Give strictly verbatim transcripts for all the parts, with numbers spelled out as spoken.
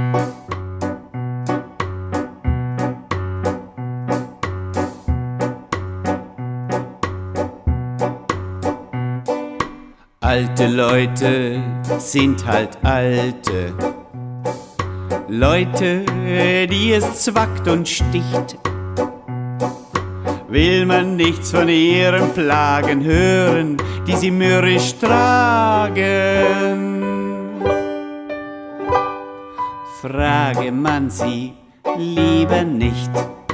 Alte Leute sind halt alte Leute, die es zwackt und sticht. Will man nichts von ihren Plagen hören, die sie mürrisch tragen. Frage man sie lieber nicht.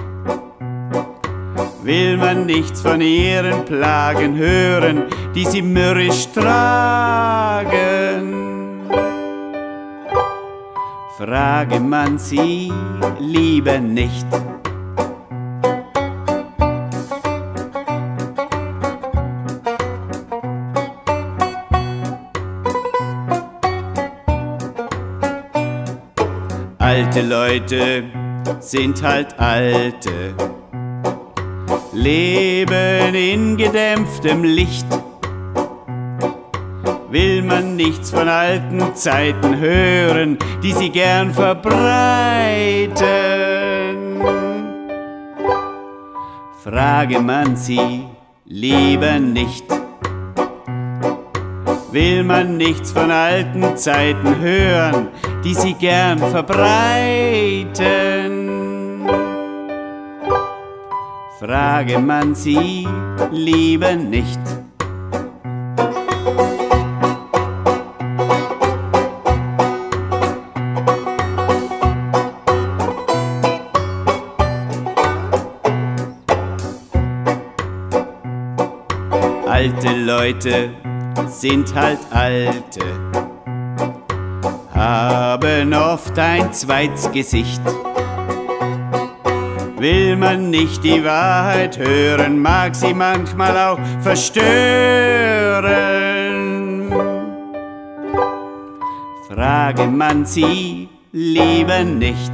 Will man nichts von ihren Plagen hören, die sie mürrisch tragen. Frage man sie lieber nicht. Alte Leute sind halt alte, leben in gedämpftem Licht. Will man nichts von alten Zeiten hören, die sie gern verbreiten. Frage man sie lieber nicht. Will man nichts von alten Zeiten hören, die sie gern verbreiten. Frage man sie lieber nicht. Alte Leute sind halt alte, haben oft ein zweites Gesicht. Will man nicht die Wahrheit hören, mag sie manchmal auch verstören. Frage man sie lieber nicht.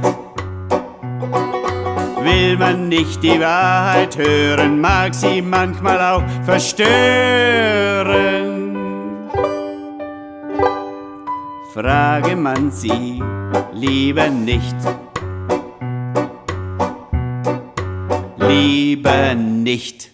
Will man nicht die Wahrheit hören, mag sie manchmal auch verstören. Frage man sie lieber nicht. Lieber nicht.